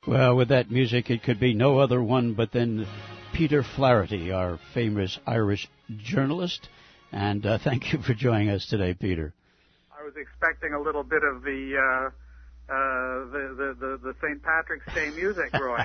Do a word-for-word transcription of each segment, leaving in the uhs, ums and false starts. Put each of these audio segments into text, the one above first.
Well, with that music, it could be no other one but then Peter Flaherty, our famous Irish journalist. And uh, thank you for joining us today, Peter. I was expecting a little bit of the uh, uh, the, the, the, the Saint Patrick's Day music, Roy.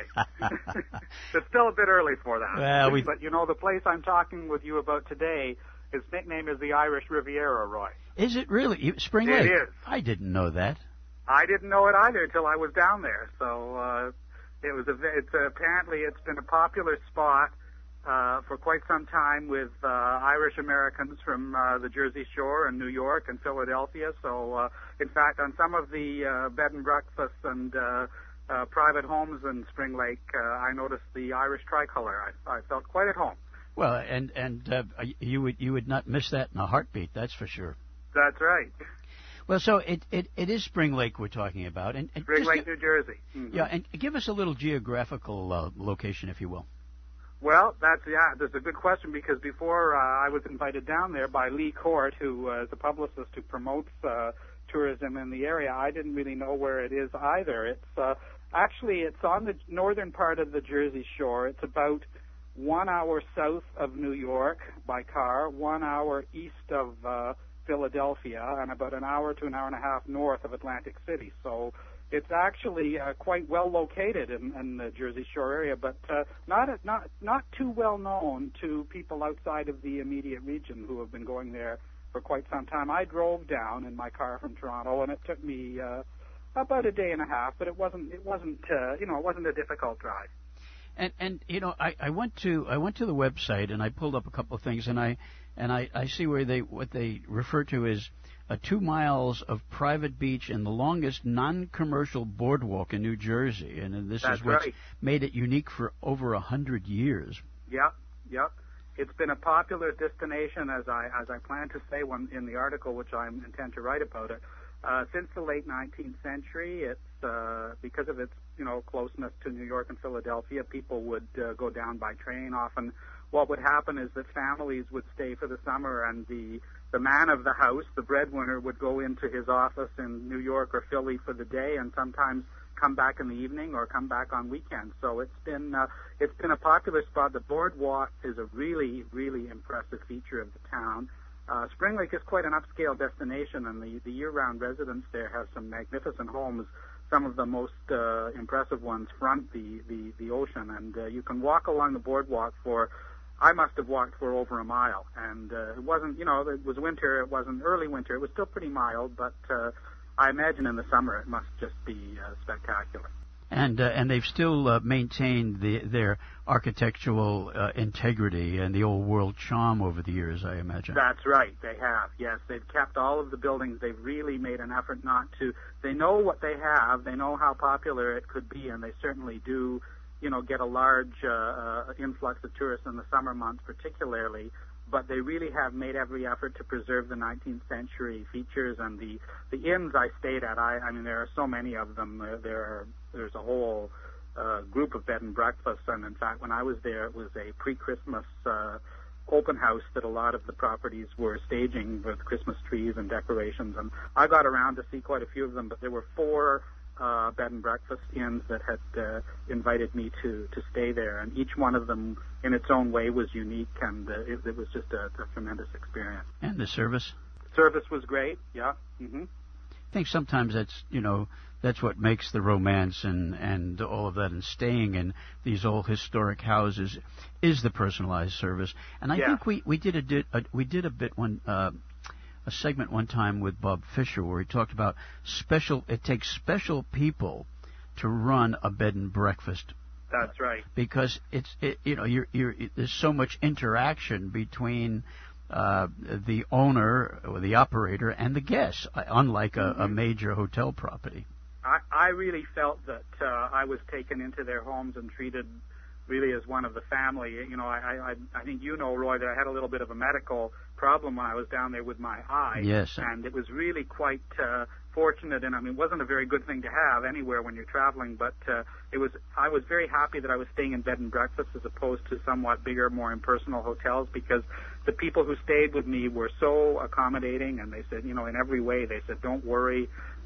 It's still a bit early for that. Well, we... But, you know, the place I'm talking with you about today, its nickname is the Irish Riviera, Roy. Is it really? Spring Lake? It is. I didn't know that. I didn't know it either until I was down there. So uh, it was a, it's uh, apparently it's been a popular spot uh, for quite some time with uh, Irish Americans from uh, the Jersey Shore and New York and Philadelphia. So uh, in fact, on some of the uh, bed and breakfasts and uh, uh, private homes in Spring Lake, uh, I noticed the Irish tricolor. I, I felt quite at home. Well, and and uh, you would you would not miss that in a heartbeat. That's for sure. That's right. Well, so it, it, it is Spring Lake we're talking about. And, and Spring Lake, give, New Jersey. Mm-hmm. Yeah, and give us a little geographical uh, location, if you will. Well, that's, yeah, that's a good question because before uh, I was invited down there by Lee Court, who uh, is a publicist who promotes uh, tourism in the area, I didn't really know where it is either. It's uh, actually, it's on the northern part of the Jersey Shore. It's about one hour south of New York by car, one hour east of uh, Philadelphia, and about an hour to an hour and a half north of Atlantic City. So it's actually uh, quite well located in, in the Jersey Shore area, but uh, not not not too well known to people outside of the immediate region who have been going there for quite some time. I drove down in my car from Toronto, and it took me uh, about a day and a half, but it wasn't it wasn't uh, you know it wasn't a difficult drive. And and you know I, I went to I went to the website and I pulled up a couple of things and I and I, I see where they what they refer to as uh, two miles of private beach and the longest non-commercial boardwalk in New Jersey, and this That's is what's right. made it unique for over a hundred years. Yep, yep. It's been a popular destination, as I as I plan to say one in the article, which I intend to write about it. Uh, since the late nineteenth century, it's uh, because of its you know closeness to New York and Philadelphia. People would uh, go down by train. Often, what would happen is that families would stay for the summer, and the the man of the house, the breadwinner, would go into his office in New York or Philly for the day, and sometimes come back in the evening or come back on weekends. So it's been uh, it's been a popular spot. The boardwalk is a really really impressive feature of the town. Uh, Spring Lake is quite an upscale destination, and the, the year-round residents there have some magnificent homes. Some of the most uh, impressive ones front the, the, the ocean, and uh, you can walk along the boardwalk for, I must have walked for over a mile, and uh, it wasn't, you know, it was winter, it wasn't early winter, it was still pretty mild, but uh, I imagine in the summer it must just be uh, spectacular. And uh, and they've still uh, maintained the, their architectural uh, integrity and the old world charm over the years, I imagine. That's right, they have, yes. They've kept all of the buildings. They've really made an effort not to. They know what they have. They know how popular it could be, and they certainly do, you know, get a large uh, uh, influx of tourists in the summer months particularly. But they really have made every effort to preserve the nineteenth century features, and the, the inns I stayed at, I, I mean, there are so many of them. There, there are, there's a whole uh, group of bed and breakfasts, and in fact, when I was there, it was a pre-Christmas uh, open house that a lot of the properties were staging with Christmas trees and decorations, and I got around to see quite a few of them, but there were four uh, bed and breakfast inns that had uh, invited me to, to stay there, and each one of them in its own way was unique, and uh, it, it was just a, a tremendous experience. And the service? Service was great, yeah. Mm-hmm. I think sometimes that's, you know, that's what makes the romance and, and all of that, and staying in these old historic houses is the personalized service. And I yeah. think we, we did a, did a we did a bit one uh, a segment one time with Bob Fisher where he talked about special. It takes special people to run a bed and breakfast. That's right. Because it's it, you know you're, you're, there's so much interaction between uh, the owner or the operator and the guests, unlike a, mm-hmm. a major hotel property. I, I really felt that uh, I was taken into their homes and treated really as one of the family. You know, I, I, I think you know, Roy, that I had a little bit of a medical problem when I was down there with my eye. Yes. And it was really quite uh, fortunate, and I mean, it wasn't a very good thing to have anywhere when you're traveling, but uh, it was. I was very happy that I was staying in bed and breakfast as opposed to somewhat bigger, more impersonal hotels, because the people who stayed with me were so accommodating, and they said, you know, in every way, they said, don't worry.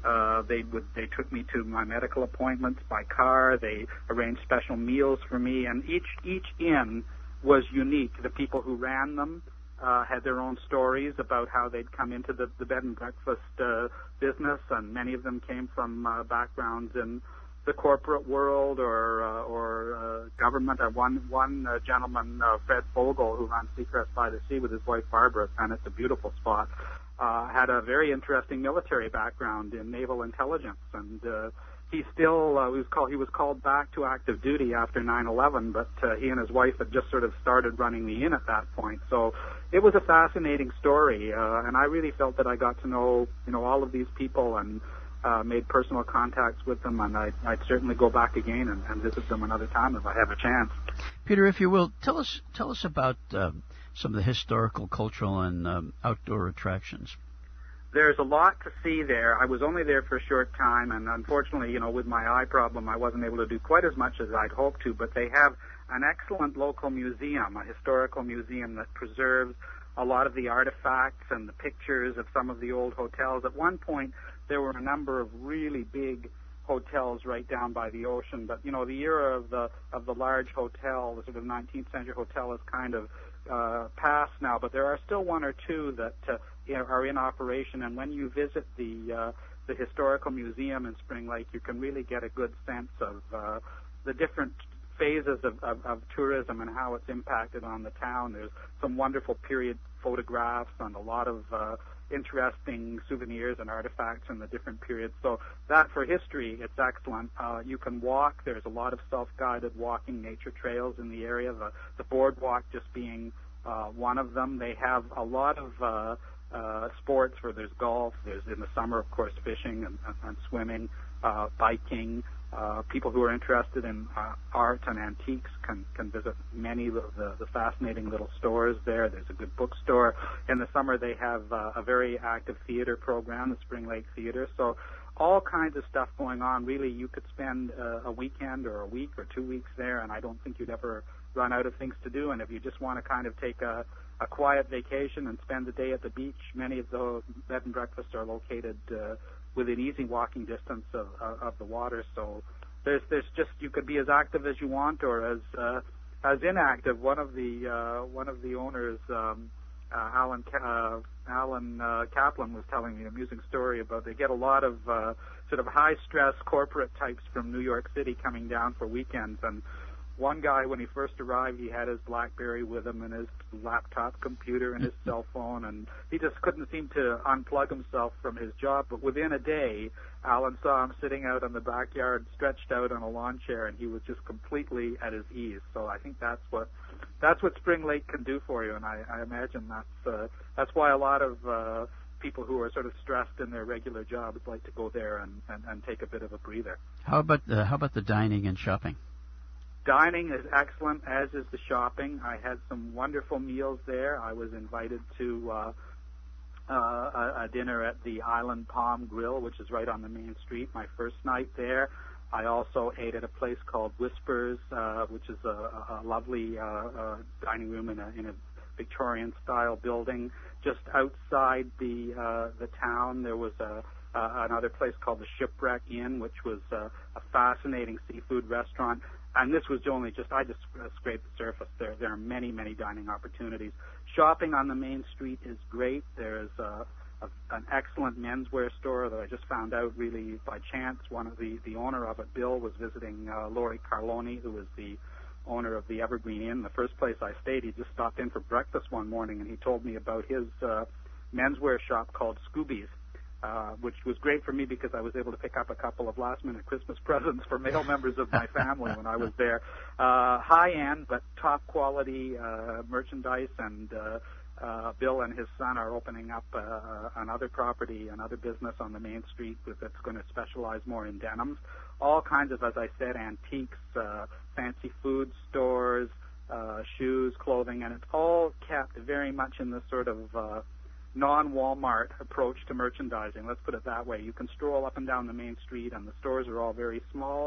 Uh, they would they took me to my medical appointments by car. They arranged special meals for me, and each each inn was unique. The people who ran them uh, had their own stories about how they'd come into the, the bed and breakfast uh, business, and many of them came from uh, backgrounds in the corporate world or uh, or uh, government. Uh, one one uh, gentleman, uh, Fred Fogel, who runs Seacrest by the Sea with his wife Barbara, and it's a beautiful spot. Uh, had a very interesting military background in naval intelligence, and uh, he still uh, was called. He was called back to active duty after nine eleven, but uh, he and his wife had just sort of started running the inn at that point. So it was a fascinating story, uh, and I really felt that I got to know, you know, all of these people and uh, made personal contacts with them, and I'd, I'd certainly go back again and, and visit them another time if I have a chance. Peter, if you will, tell us tell us about Uh... some of the historical, cultural, and um, outdoor attractions. There's a lot to see there. I was only there for a short time, and unfortunately, you know, with my eye problem, I wasn't able to do quite as much as I'd hoped to, but they have an excellent local museum, a historical museum that preserves a lot of the artifacts and the pictures of some of the old hotels. At one point, there were a number of really big hotels right down by the ocean, but, you know, the era of the of the large hotel, the sort of nineteenth century hotel, is kind of uh, past now, but there are still one or two that uh, are in operation, and when you visit the uh, the historical museum in Spring Lake, you can really get a good sense of uh, the different phases of, of, of tourism and how it's impacted on the town. There's some wonderful period photographs and a lot of uh, interesting souvenirs and artifacts in the different periods. So that for history, it's excellent. Uh, you can walk. There's a lot of self-guided walking nature trails in the area, the, the boardwalk just being uh, one of them. They have a lot of uh, uh, sports where there's golf. There's, in the summer, of course, fishing and, and, and swimming, uh, biking. Uh, people who are interested in uh, art and antiques can, can visit many of the, the fascinating little stores there. There's a good bookstore. In the summer, they have uh, a very active theater program, the Spring Lake Theater. So all kinds of stuff going on. Really, you could spend uh, a weekend or a week or two weeks there, and I don't think you'd ever run out of things to do. And if you just want to kind of take a, a quiet vacation and spend the day at the beach, many of those bed and breakfasts are located uh, within easy walking distance of, of, of the water. So there's there's just, you could be as active as you want or as uh, as inactive. One of the uh, one of the owners, um, uh, Alan uh, Alan uh, Kaplan, was telling me an amusing story about they get a lot of uh, sort of high stress corporate types from New York City coming down for weekends, and one guy, when he first arrived, he had his BlackBerry with him and his laptop computer and his cell phone, and he just couldn't seem to unplug himself from his job. But within a day, Alan saw him sitting out in the backyard, stretched out on a lawn chair, and he was just completely at his ease. So I think that's what that's what Spring Lake can do for you, and I, I imagine that's uh, that's why a lot of uh, people who are sort of stressed in their regular jobs like to go there and, and, and take a bit of a breather. How about the, how about the dining and shopping? Dining is excellent, as is the shopping. I had some wonderful meals there. I was invited to uh, uh, a, a dinner at the Island Palm Grill, which is right on the main street, my first night there. I also ate at a place called Whispers, uh, which is a, a lovely uh, uh, dining room in a, in a Victorian-style building. Just outside the uh, the town, there was a uh, another place called the Shipwreck Inn, which was uh, a fascinating seafood restaurant. And this was only just, I just uh, scraped the surface. There there are many, many dining opportunities. Shopping on the main street is great. There's uh, a, an excellent menswear store that I just found out really by chance. One of the, the owner of it, Bill, was visiting uh, Lori Carloni, who was the owner of the Evergreen Inn. The first place I stayed, he just stopped in for breakfast one morning, and he told me about his uh, menswear shop called Scooby's. Uh, which was great for me because I was able to pick up a couple of last-minute Christmas presents for male members of my family when I was there. Uh, high-end but top-quality uh, merchandise, and uh, uh, Bill and his son are opening up uh, another property, another business on the main street that's going to specialize more in denims. All kinds of, as I said, antiques, uh, fancy food stores, uh, shoes, clothing, and it's all kept very much in this sort of uh, non-Walmart approach to merchandising. Let's put it that way. You can stroll up and down the main street, and the stores are all very small.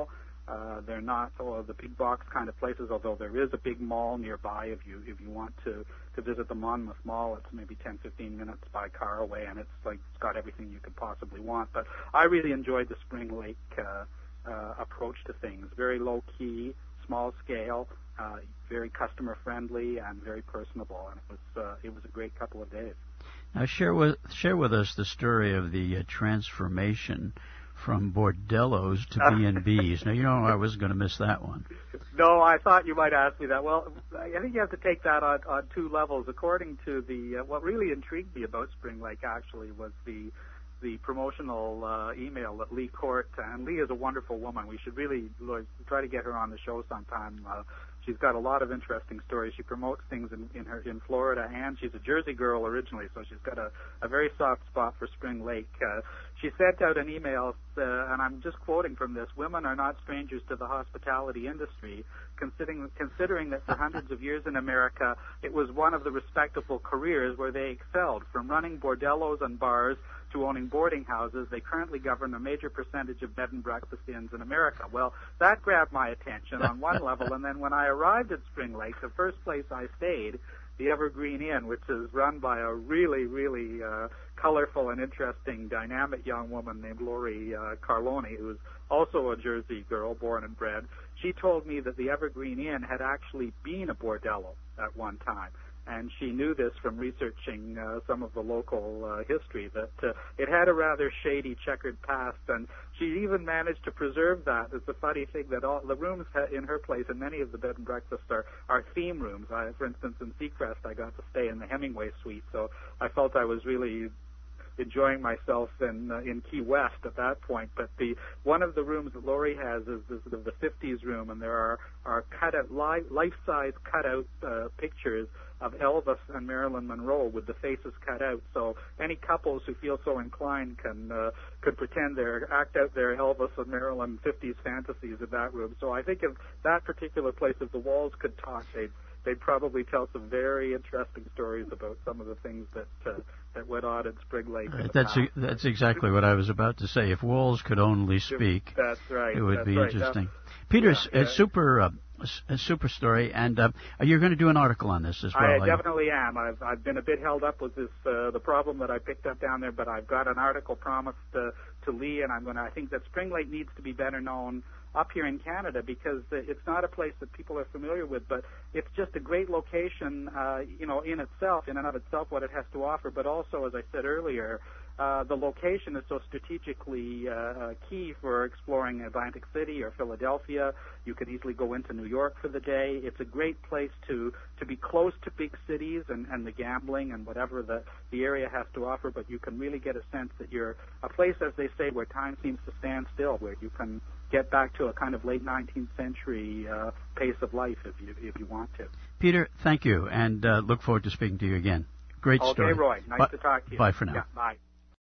Uh, they're not oh, the big box kind of places, although there is a big mall nearby. If you if you want to, to visit the Monmouth Mall, it's maybe ten, fifteen minutes by car away, and it's like it's got everything you could possibly want. But I really enjoyed the Spring Lake uh, uh, approach to things. Very low key, small scale, uh, very customer friendly, and very personable. And it was uh, it was a great couple of days. Now share with share with us the story of the uh, transformation from bordellos to B and B's. Now, you know I was going to miss that one. No, I thought you might ask me that. Well, I think you have to take that on, on two levels. According to the, uh, what really intrigued me about Spring Lake actually was the the promotional uh, email that Lee Court, and Lee is a wonderful woman. We should really like, try to get her on the show sometime. Uh, she's got a lot of interesting stories. She promotes things in, in her in Florida, and she's a Jersey girl originally, so she's got a, a very soft spot for Spring Lake. Uh, she sent out an email, uh, and I'm just quoting from this: "Women are not strangers to the hospitality industry, considering considering that for hundreds of years in America, it was one of the respectable careers where they excelled. From running bordellos and bars to owning boarding houses, they currently govern a major percentage of bed and breakfast inns in America." Well, that grabbed my attention on one level, and then when I arrived at Spring Lake, the first place I stayed, the Evergreen Inn, which is run by a really, really uh, colorful and interesting, dynamic young woman named Lori uh, Carloni, who's also a Jersey girl, born and bred. She told me that the Evergreen Inn had actually been a bordello at one time. And she knew this from researching uh, some of the local uh, history, that uh, it had a rather shady, checkered past, and she even managed to preserve that. It's a funny thing that all the rooms ha- in her place, and many of the bed and breakfasts are, are theme rooms. I, for instance, in Seacrest, I got to stay in the Hemingway suite, so I felt I was really enjoying myself in uh, in Key West at that point. But the one of the rooms that Lori has is, is the, the fifties room, and there are are cutout li- life-size cutout uh, pictures of Elvis and Marilyn Monroe with the faces cut out. So any couples who feel so inclined can uh, could pretend they're act out their Elvis and Marilyn fifties fantasies in that room. So I think if that particular place, if the walls could talk, they'd they'd probably tell some very interesting stories about some of the things that uh, that went on at Spring Lake. Uh, that's a, that's exactly what I was about to say. If walls could only speak, that's right. It would that's be right. interesting. Now, Peter, yeah, a yeah. super uh, a super story, and uh, you're going to do an article on this as well. I definitely am. I've I've been a bit held up with this uh, the problem that I picked up down there, but I've got an article promised to, to Lee, and I'm going to. I think that Spring Lake needs to be better known up here in Canada, because it's not a place that people are familiar with, but it's just a great location, uh, you know, in itself, in and of itself, what it has to offer, but also, as I said earlier, uh, the location is so strategically uh, key for exploring Atlantic City or Philadelphia. You could easily go into New York for the day. It's a great place to, to be close to big cities and, and the gambling and whatever the, the area has to offer, but you can really get a sense that you're a place, as they say, where time seems to stand still, where you can get back to a kind of late nineteenth century uh, pace of life if you if you want to. Peter, thank you, and uh, look forward to speaking to you again. Great okay, story. Okay, Roy. Nice Bye, to talk to you. Bye for now. Yeah, bye.